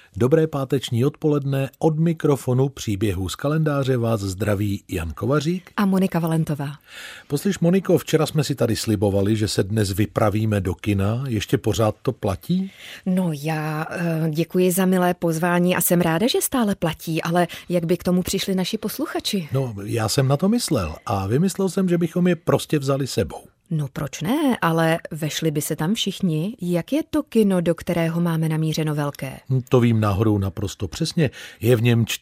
Dobré páteční odpoledne, od mikrofonu příběhů z kalendáře vás zdraví Jan Kovařík a Monika Valentová. Poslyš, Moniko, včera jsme si tady slibovali, že se dnes vypravíme do kina. Ještě pořád to platí? No já děkuji za milé pozvání a jsem ráda, že stále platí, ale jak by k tomu přišli naši posluchači? No, já jsem na to myslel a vymyslel jsem, že bychom je prostě vzali sebou. No proč ne, ale vešli by se tam všichni. Jak je to kino, do kterého máme namířeno velké? To vím náhodou naprosto přesně. Je v něm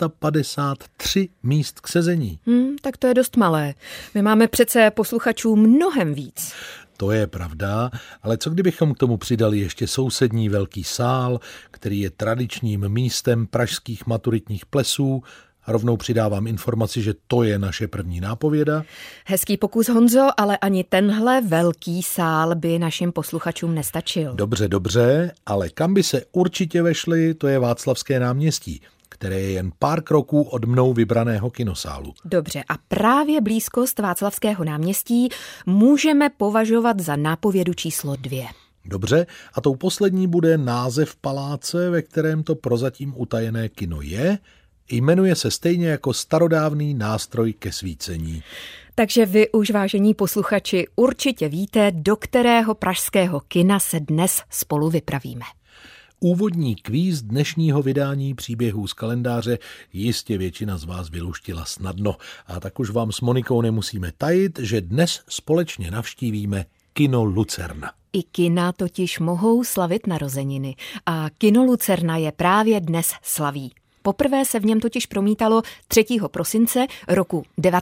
453 míst k sezení. Tak to je dost malé. My máme přece posluchačů mnohem víc. To je pravda, ale co kdybychom k tomu přidali ještě sousední velký sál, který je tradičním místem pražských maturitních plesů. Rovnou přidávám informaci, že to je naše první nápověda. Hezký pokus, Honzo, ale ani tenhle velký sál by našim posluchačům nestačil. Dobře, ale kam by se určitě vešli, to je Václavské náměstí, které je jen pár kroků od mnou vybraného kinosálu. Dobře, a právě blízkost Václavského náměstí můžeme považovat za nápovědu číslo 2. Dobře, a tou poslední bude název paláce, ve kterém to prozatím utajené kino je. Jmenuje se stejně jako starodávný nástroj ke svícení. Takže vy už, vážení posluchači, určitě víte, do kterého pražského kina se dnes spolu vypravíme. Úvodní kvíz dnešního vydání příběhů z kalendáře jistě většina z vás vyluštila snadno. A tak už vám s Monikou nemusíme tajit, že dnes společně navštívíme kino Lucerna. I kina totiž mohou slavit narozeniny. A kino Lucerna je právě dnes slaví. Poprvé se v něm totiž promítalo 3. prosince roku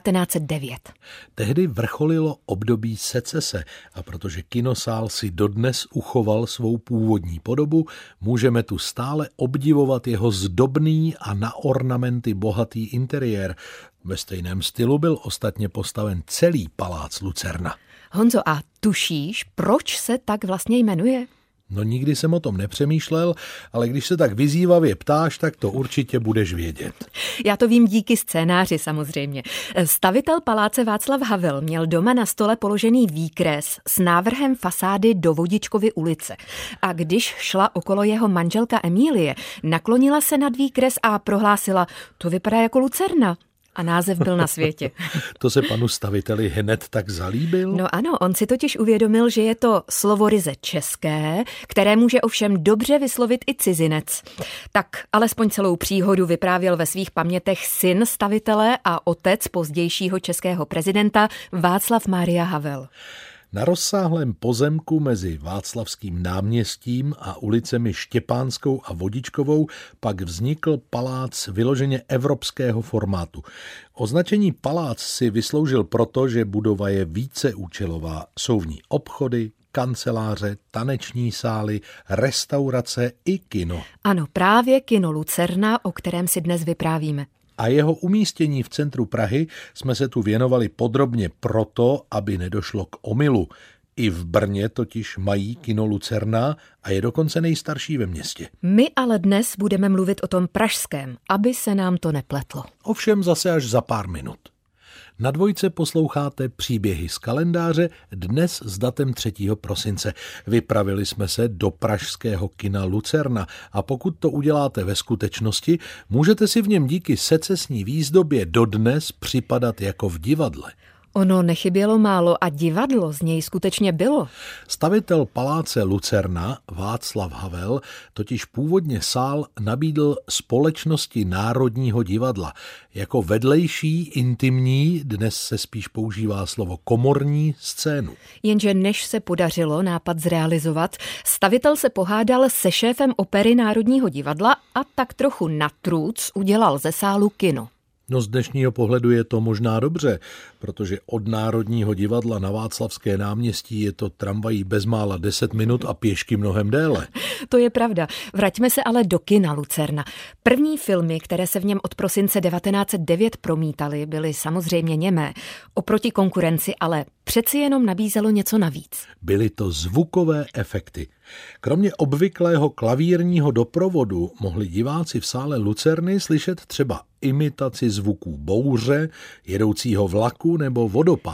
1909. Tehdy vrcholilo období secese a protože kinosál si dodnes uchoval svou původní podobu, můžeme tu stále obdivovat jeho zdobný a na ornamenty bohatý interiér. Ve stejném stylu byl ostatně postaven celý palác Lucerna. Honzo, a tušíš, proč se tak vlastně jmenuje? No nikdy jsem o tom nepřemýšlel, ale když se tak vyzývavě ptáš, tak to určitě budeš vědět. Já to vím díky scénáři samozřejmě. Stavitel paláce Václav Havel měl doma na stole položený výkres s návrhem fasády do Vodičkovy ulice. A když šla okolo jeho manželka Emílie, naklonila se nad výkres a prohlásila, to vypadá jako Lucerna. A název byl na světě. To se panu staviteli hned tak zalíbil? No ano, on si totiž uvědomil, že je to slovo ryze české, které může ovšem dobře vyslovit i cizinec. Tak alespoň celou příhodu vyprávěl ve svých pamětech syn stavitele a otec pozdějšího českého prezidenta Václav Mária Havel. Na rozsáhlém pozemku mezi Václavským náměstím a ulicemi Štěpánskou a Vodičkovou pak vznikl palác vyloženě evropského formátu. Označení palác si vysloužil proto, že budova je víceúčelová. Jsou v ní obchody, kanceláře, taneční sály, restaurace i kino. Ano, právě kino Lucerna, o kterém si dnes vyprávíme. A jeho umístění v centru Prahy jsme se tu věnovali podrobně proto, aby nedošlo k omylu. I v Brně totiž mají kino Lucerna a je dokonce nejstarší ve městě. My ale dnes budeme mluvit o tom pražském, aby se nám to nepletlo. Ovšem zase až za pár minut. Na Dvojce posloucháte příběhy z kalendáře dnes s datem 3. prosince. Vypravili jsme se do pražského kina Lucerna a pokud to uděláte ve skutečnosti, můžete si v něm díky secesní výzdobě dodnes připadat jako v divadle. Ono nechybělo málo a divadlo z něj skutečně bylo. Stavitel paláce Lucerna Václav Havel totiž původně sál nabídl Společnosti Národního divadla. Jako vedlejší, intimní, dnes se spíš používá slovo komorní scénu. Jenže než se podařilo nápad zrealizovat, stavitel se pohádal se šéfem opery Národního divadla a tak trochu natrůc udělal ze sálu kino. No z dnešního pohledu je to možná dobře, protože od Národního divadla na Václavské náměstí je to tramvají bezmála 10 minut a pěšky mnohem déle. To je pravda. Vraťme se ale do kina Lucerna. První filmy, které se v něm od prosince 1909 promítaly, byly samozřejmě němé. Oproti konkurenci ale přeci jenom nabízelo něco navíc. Byly to zvukové efekty. Kromě obvyklého klavírního doprovodu mohli diváci v sále Lucerny slyšet třeba imitaci zvuků bouře, jedoucího vlaku nebo vodopádu.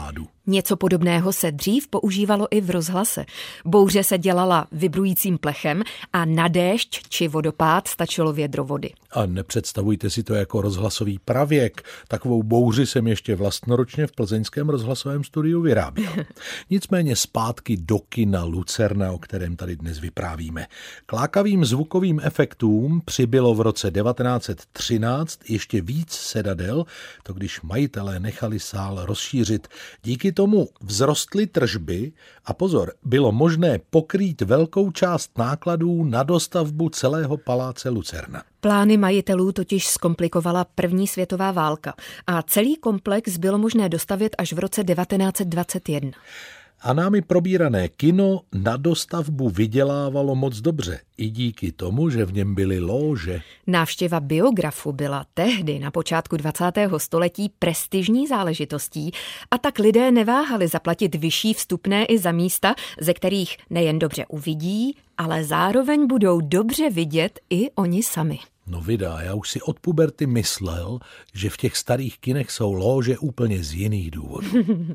Něco podobného se dřív používalo i v rozhlase. Bouře se dělala vibrujícím plechem a na déšť či vodopád stačilo vědro vody. A nepředstavujte si to jako rozhlasový pravěk. Takovou bouři jsem ještě vlastnoročně v plzeňském rozhlasovém studiu vyráběl. Nicméně zpátky do kina Lucerna, o kterém tady dnes vyprávíme. K lákavým zvukovým efektům přibylo v roce 1913 ještě víc sedadel, to když majitelé nechali sál rozšířit. Díky tomu vzrostly tržby a pozor, bylo možné pokrýt velkou část nákladů na dostavbu celého paláce Lucerna. Plány majitelů totiž zkomplikovala první světová válka a celý komplex bylo možné dostavět až v roce 1921. A námi probírané kino na dostavbu vydělávalo moc dobře, i díky tomu, že v něm byly lóže. Návštěva biografu byla tehdy na počátku 20. století prestižní záležitostí a tak lidé neváhali zaplatit vyšší vstupné i za místa, ze kterých nejen dobře uvidí, ale zároveň budou dobře vidět i oni sami. No vydá, já už si od puberty myslel, že v těch starých kinech jsou lóže úplně z jiných důvodů.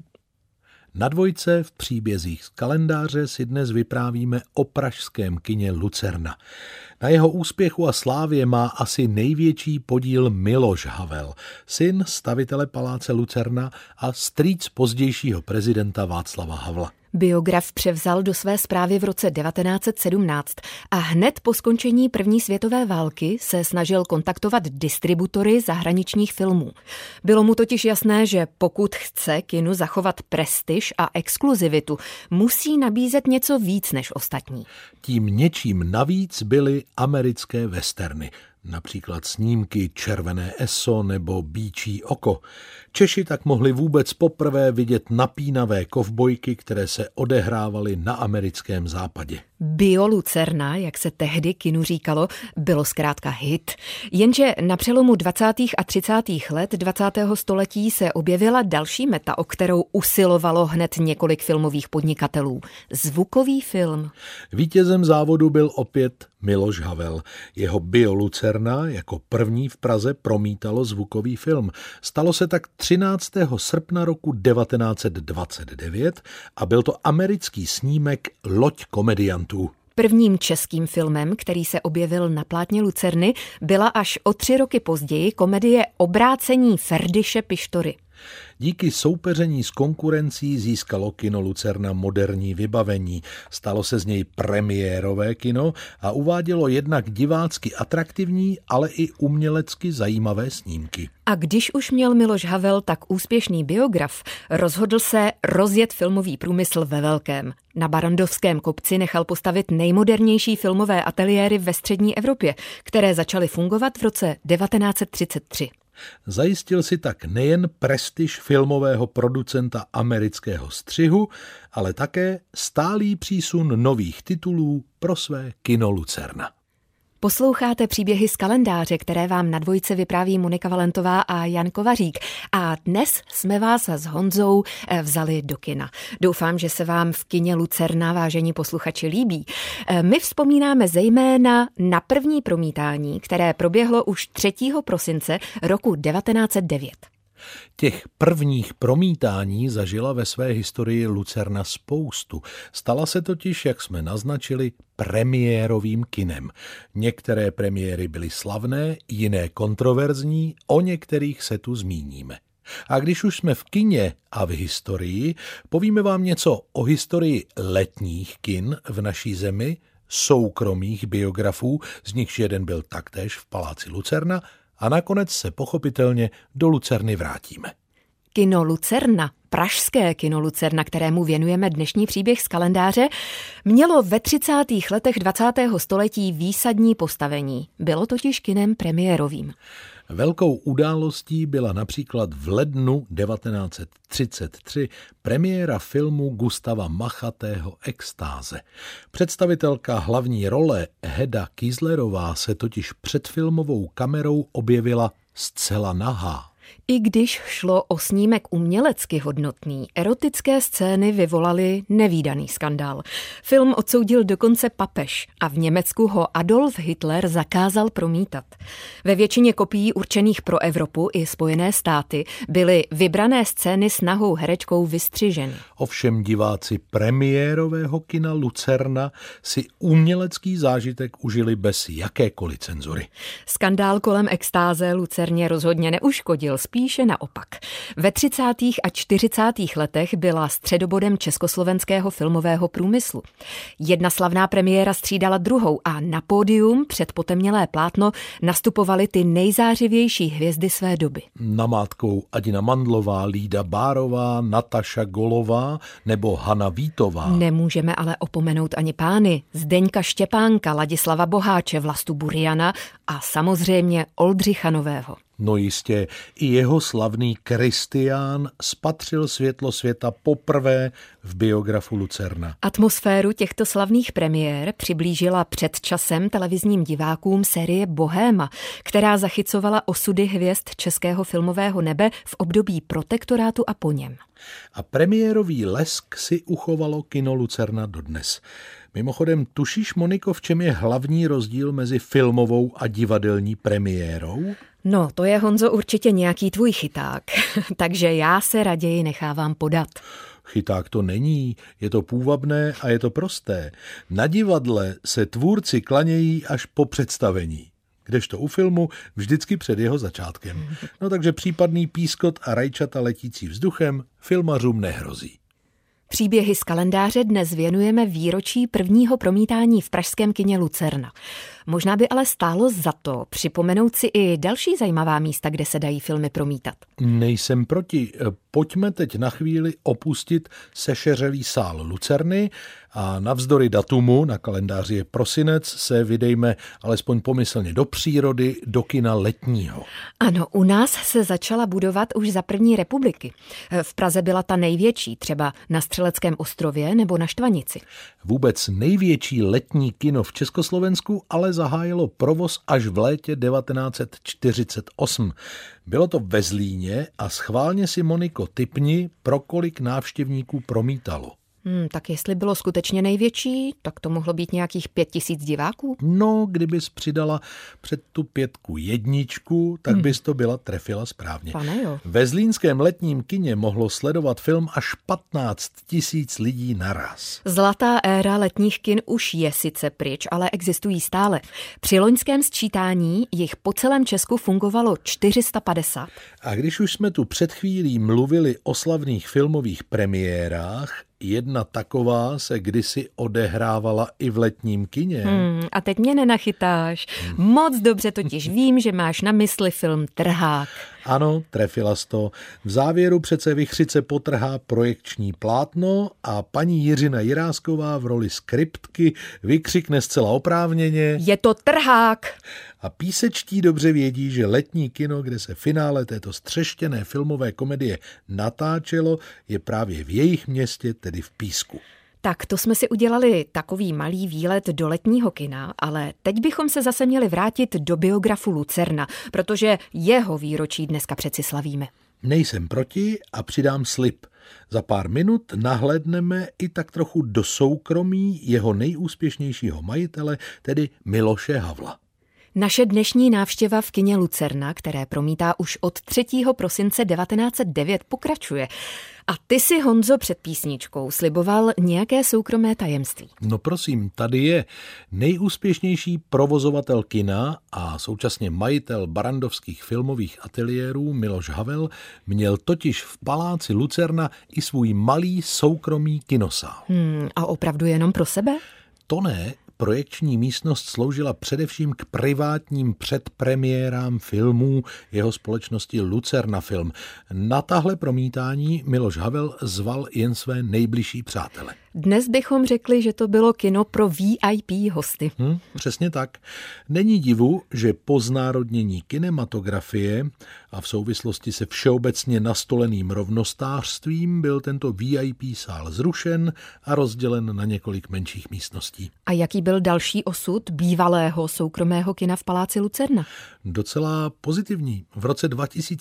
Na dvojce v příbězích z kalendáře si dnes vyprávíme o pražském kině Lucerna. Na jeho úspěchu a slávě má asi největší podíl Miloš Havel, syn stavitele paláce Lucerna a strýc pozdějšího prezidenta Václava Havla. Biograf převzal do své správy v roce 1917 a hned po skončení první světové války se snažil kontaktovat distributory zahraničních filmů. Bylo mu totiž jasné, že pokud chce kinu zachovat prestiž a exkluzivitu, musí nabízet něco víc než ostatní. Tím něčím navíc byly americké westerny. Například snímky Červené eso nebo Býčí oko. Češi tak mohli vůbec poprvé vidět napínavé kovbojky, které se odehrávaly na americkém západě. Bio Lucerna, jak se tehdy kinu říkalo, bylo zkrátka hit. Jenže na přelomu 20. a 30. let 20. století se objevila další meta, o kterou usilovalo hned několik filmových podnikatelů. Zvukový film. Vítězem závodu byl opět Miloš Havel. Jeho Bio Lucerna jako první v Praze promítalo zvukový film. Stalo se tak 13. srpna roku 1929 a byl to americký snímek Loď komediantů. Prvním českým filmem, který se objevil na plátně Lucerny, byla až o 3 roky později komedie Obrácení Ferdyše Pištory. Díky soupeření s konkurencí získalo kino Lucerna moderní vybavení. Stalo se z něj premiérové kino a uvádělo jednak divácky atraktivní, ale i umělecky zajímavé snímky. A když už měl Miloš Havel tak úspěšný biograf, rozhodl se rozjet filmový průmysl ve velkém. Na Barandovském kopci nechal postavit nejmodernější filmové ateliéry ve střední Evropě, které začaly fungovat v roce 1933. Zajistil si tak nejen prestiž filmového producenta amerického střihu, ale také stálý přísun nových titulů pro své kino Lucerna. Posloucháte příběhy z kalendáře, které vám na dvojce vypráví Monika Valentová a Jan Kovařík. A dnes jsme vás s Honzou vzali do kina. Doufám, že se vám v kině Lucerna, vážení posluchači, líbí. My vzpomínáme zejména na první promítání, které proběhlo už 3. prosince roku 1909. Těch prvních promítání zažila ve své historii Lucerna spoustu. Stala se totiž, jak jsme naznačili, premiérovým kinem. Některé premiéry byly slavné, jiné kontroverzní, o některých se tu zmíníme. A když už jsme v kině a v historii, povíme vám něco o historii letních kin v naší zemi, soukromých biografů, z nichž jeden byl taktéž v paláci Lucerna, a nakonec se pochopitelně do Lucerny vrátíme. Kino Lucerna, pražské kino Lucerna, kterému věnujeme dnešní příběh z kalendáře, mělo ve 30. letech 20. století výsadní postavení. Bylo totiž kinem premiérovým. Velkou událostí byla například v lednu 1933 premiéra filmu Gustava Machatého Extáze. Představitelka hlavní role Heda Kieslerová se totiž před filmovou kamerou objevila zcela nahá. I když šlo o snímek umělecky hodnotný, erotické scény vyvolaly nevídaný skandál. Film odsoudil dokonce papež a v Německu ho Adolf Hitler zakázal promítat. Ve většině kopií určených pro Evropu i Spojené státy byly vybrané scény s nahou herečkou vystřiženy. Ovšem diváci premiérového kina Lucerna si umělecký zážitek užili bez jakékoliv cenzury. Skandál kolem extáze Lucerně rozhodně neuškodil, spíše naopak. Ve 30. a 40. letech byla středobodem československého filmového průmyslu. Jedna slavná premiéra střídala druhou a na pódium před potemnělé plátno nastupovaly ty nejzářivější hvězdy své doby. Namátkou Adina Mandlová, Lída Bárová, Nataša Golová nebo Hana Vítová. Nemůžeme ale opomenout ani pány Zdeňka Štěpánka, Ladislava Boháče, Vlastu Buriana a samozřejmě Oldřicha Nového. No jistě, i jeho slavný Kristián spatřil světlo světa poprvé v biografu Lucerna. Atmosféru těchto slavných premiér přiblížila před časem televizním divákům série Bohéma, která zachycovala osudy hvězd českého filmového nebe v období protektorátu a po něm. A premiérový lesk si uchovalo kino Lucerna dodnes. Mimochodem, tušíš, Moniko, v čem je hlavní rozdíl mezi filmovou a divadelní premiérou? No, to je, Honzo, určitě nějaký tvůj chyták, takže já se raději nechávám podat. Chyták to není, je to půvabné a je to prosté. Na divadle se tvůrci klanějí až po představení, kdežto u filmu vždycky před jeho začátkem. No takže případný pískot a rajčata letící vzduchem filmařům nehrozí. Příběhy z kalendáře dnes věnujeme výročí prvního promítání v pražském kině Lucerna. Možná by ale stálo za to připomenout si i další zajímavá místa, kde se dají filmy promítat. Nejsem proti. Pojďme teď na chvíli opustit sešeřelý sál Lucerny a navzdory datumu, na kalendáři je prosinec, se vydejme alespoň pomyslně do přírody, do kina letního. Ano, u nás se začala budovat už za první republiky. V Praze byla ta největší, třeba na Střeleckém ostrově nebo na Štvanici. Vůbec největší letní kino v Československu ale zahájilo provoz až v létě 1948. Bylo to ve Zlíně a schválně si, Moniko, tipni, pro kolik návštěvníků promítalo. Tak jestli bylo skutečně největší, tak to mohlo být nějakých 5000 diváků? No, kdybys přidala před tu 5 jedničku, tak bys to byla trefila správně. Pane jo. Ve zlínském letním kině mohlo sledovat film až 15 000 lidí naraz. Zlatá éra letních kin už je sice pryč, ale existují stále. Při loňském sčítání jich po celém Česku fungovalo 450. A když už jsme tu před chvílí mluvili o slavných filmových premiérách, jedna taková se kdysi odehrávala i v letním kině. A teď mě nenachytáš. Moc dobře totiž vím, že máš na mysli film Trhák. Ano, trefila jsi to. V závěru přece Vichřice potrhá projekční plátno a paní Jiřina Jirásková v roli skriptky vykřikne zcela oprávněně: Je to Trhák! A písečtí dobře vědí, že letní kino, kde se finále této střeštěné filmové komedie natáčelo, je právě v jejich městě, tedy v Písku. Tak to jsme si udělali takový malý výlet do letního kina, ale teď bychom se zase měli vrátit do biografu Lucerna, protože jeho výročí dneska přeci slavíme. Nejsem proti a přidám slib. Za pár minut nahlédneme i tak trochu do soukromí jeho nejúspěšnějšího majitele, tedy Miloše Havla. Naše dnešní návštěva v kině Lucerna, které promítá už od 3. prosince 1909, pokračuje. A ty si, Honzo, před písničkou sliboval nějaké soukromé tajemství. No prosím, tady je nejúspěšnější provozovatel kina a současně majitel barandovských filmových ateliérů Miloš Havel měl totiž v paláci Lucerna i svůj malý soukromý kinosál. A opravdu jenom pro sebe? To ne. Projekční místnost sloužila především k privátním předpremiérám filmů jeho společnosti Lucerna Film. Na tahle promítání Miloš Havel zval jen své nejbližší přátele. Dnes bychom řekli, že to bylo kino pro VIP hosty. Přesně tak. Není divu, že po znárodnění kinematografie a v souvislosti se všeobecně nastoleným rovnostářstvím byl tento VIP sál zrušen a rozdělen na několik menších místností. A jaký byl další osud bývalého soukromého kina v Paláci Lucerna? Docela pozitivní. V roce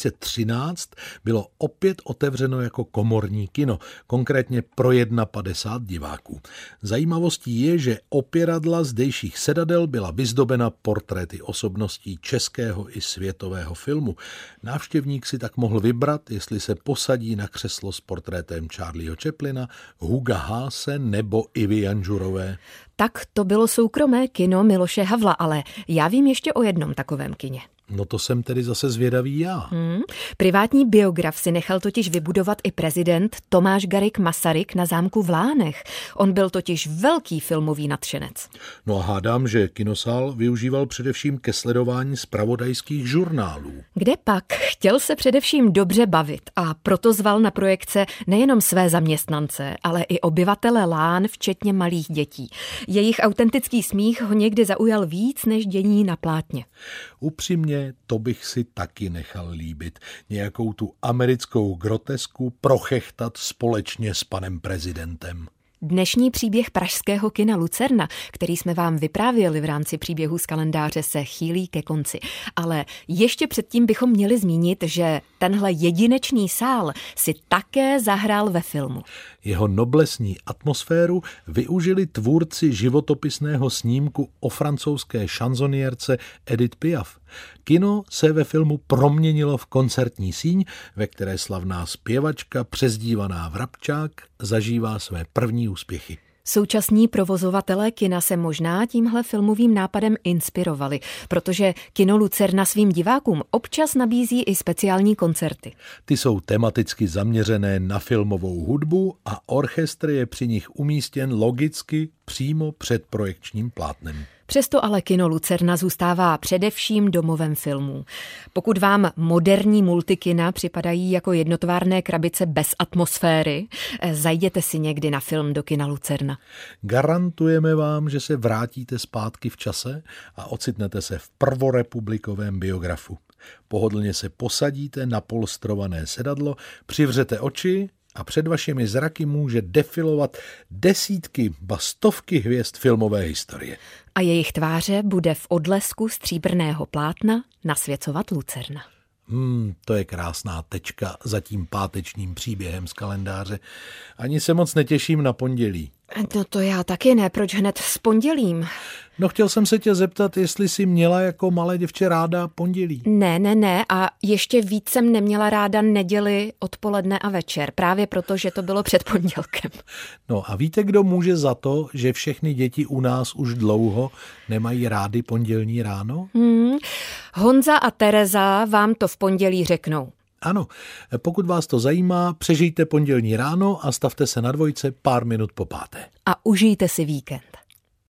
2013 bylo opět otevřeno jako komorní kino, konkrétně pro 51 diváků. Zajímavostí je, že opěradla zdejších sedadel byla vyzdobena portréty osobností českého i světového filmu. Návštěvník si tak mohl vybrat, jestli se posadí na křeslo s portrétem Charlieho Chaplina, Huga Haase nebo Ivy Janžurové. Tak to bylo soukromé kino Miloše Havla, ale já vím ještě o jednom takovém kině. No to jsem tedy zase zvědavý já. Privátní biograf si nechal totiž vybudovat i prezident Tomáš Garrigue Masaryk na zámku v Lánech. On byl totiž velký filmový nadšenec. No a hádám, že kinosál využíval především ke sledování zpravodajských žurnálů. Kde pak? Chtěl se především dobře bavit a proto zval na projekce nejenom své zaměstnance, ale i obyvatele Lán, včetně malých dětí. Jejich autentický smích ho někdy zaujal víc než dění na plátně. Upřímně, to bych si taky nechal líbit. Nějakou tu americkou grotesku prochechtat společně s panem prezidentem. Dnešní příběh pražského kina Lucerna, který jsme vám vyprávěli v rámci příběhů z kalendáře, se chýlí ke konci. Ale ještě předtím bychom měli zmínit, že tenhle jedinečný sál si také zahrál ve filmu. Jeho noblesní atmosféru využili tvůrci životopisného snímku o francouzské šanzoniérce Edith Piaf. Kino se ve filmu proměnilo v koncertní síň, ve které slavná zpěvačka přezdívaná Vrabčák zažívá své první úspěchy. Současní provozovatelé kina se možná tímhle filmovým nápadem inspirovali, protože kino Lucerna svým divákům občas nabízí i speciální koncerty. Ty jsou tematicky zaměřené na filmovou hudbu a orchestr je při nich umístěn logicky přímo před projekčním plátnem. Přesto ale kino Lucerna zůstává především domovem filmů. Pokud vám moderní multikina připadají jako jednotvárné krabice bez atmosféry, zajděte si někdy na film do kina Lucerna. Garantujeme vám, že se vrátíte zpátky v čase a ocitnete se v prvorepublikovém biografu. Pohodlně se posadíte na polstrované sedadlo, přivřete oči a před vašimi zraky může defilovat desítky, ba stovky hvězd filmové historie. A jejich tváře bude v odlesku stříbrného plátna nasvěcovat Lucerna. To je krásná tečka za tím pátečním příběhem z kalendáře. Ani se moc netěším na pondělí. No to já taky ne, proč hned s pondělím? No chtěl jsem se tě zeptat, jestli jsi měla jako malé děvče ráda pondělí. Ne a ještě víc jsem neměla ráda neděli, odpoledne a večer, právě proto, že to bylo před pondělkem. No a víte, kdo může za to, že všechny děti u nás už dlouho nemají rády pondělní ráno? Honza a Tereza vám to v pondělí řeknou. Ano, pokud vás to zajímá, přežijte pondělní ráno a stavte se na dvojce pár minut po páté. A užijte si víkend.